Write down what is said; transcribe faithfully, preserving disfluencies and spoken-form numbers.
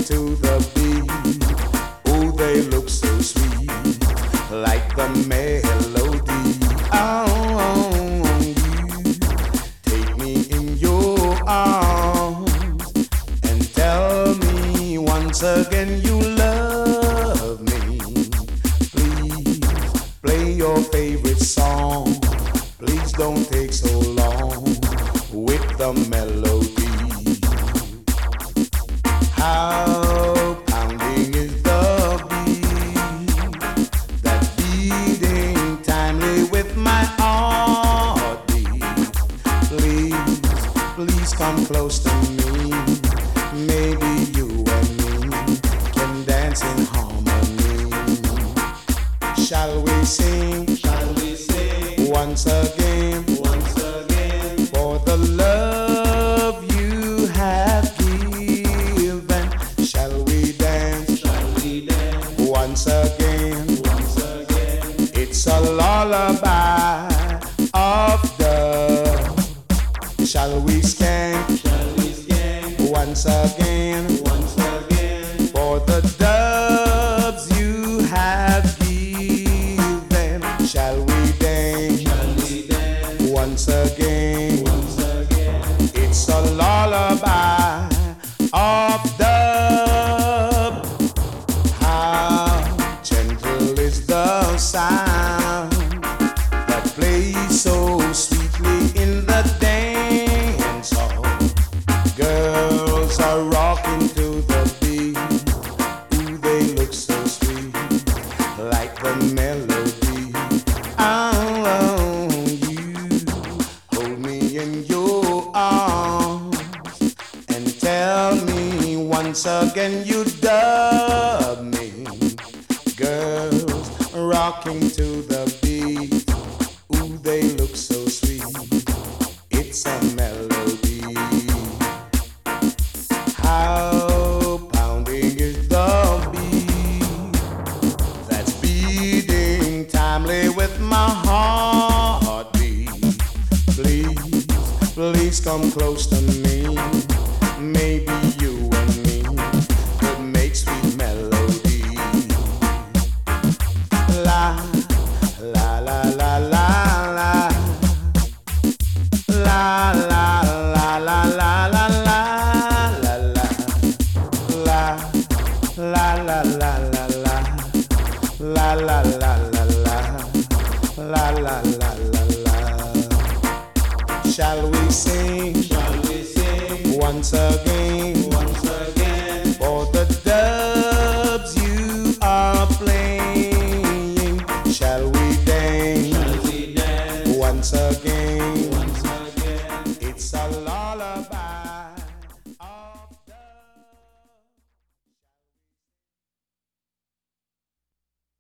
to the beat. Oh, they look so sweet, like the melody. Oh, you take me in your arms and tell me once again you love me. Please play your favorite song. Please don't take so long with the melody. How pounding is the beat, that beating timely with my heartbeat. Please, please come close to me. Maybe you and me can dance in harmony. Shall we sing? Shall we sing once again? Once again for the love you have given. Shall we dance? Shall we dance once again? Once again. It's a lullaby of love. Shall we skank? Shall we skank once again? Once again for the doves you have given. Shall we dance? Shall we dance once again? Once again. It's a lullaby of dove. How gentle is the sound that plays so sweetly in the dance hall. Girls are rocking to the beat. Ooh, they look so sweet, like the melody. Oh, you hold me in your arms and tell me once again you love me. Girls rocking to the beat. Ooh, they look so sweet. It's a melody. How pounding is the beat, that's beating timely with my heartbeat. Please, please come close to me. Maybe you and me could make sweet melody. La, la, la, la, la, la. La, la, la, la, la, la, la, la, la. La, la, la, la, la, la. La, la, la, la, la. La, la, la, la, la. Shall we sing? Shall we sing once again?